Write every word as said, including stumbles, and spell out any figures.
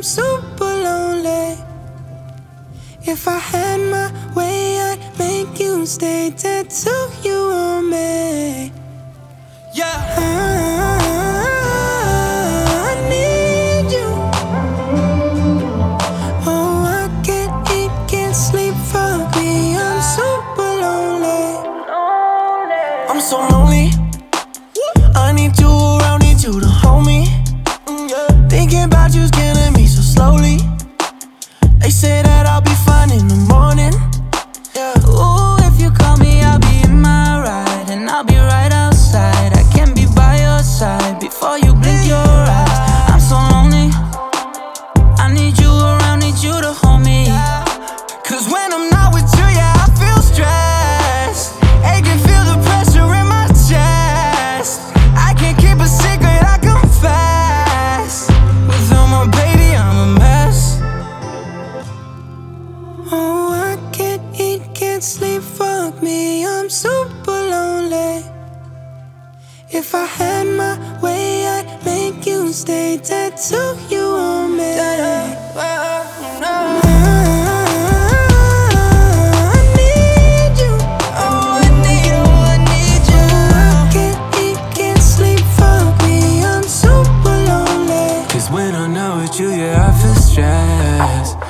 I'm super lonely. If I had my way, I'd make you stay, tattoo you on me. Yeah. I, I need you. Oh, I can't eat, can't sleep, fuck me, I'm super lonely. I'm so lonely. I need you around, need you to hold me. Thinking about you's killing me so slowly. They say that I'll be fine in the morning. Ooh, if you call me, I'll be in my ride, and I'll be right outside. I can be by your side before you blink your eyes. I'm so lonely. I need you around, need you to hold me. Cause when I'm not with you, yeah, I feel stressed. I can feel the pressure in my chest. I can't keep a secret, I confess. Without my baby, I'm a mess. Oh, I can't eat, can't sleep, fuck me, I'm super lonely. If I had my way, I'd make you stay, tattoo you on me. When I'm not with you, yeah, I feel stressed.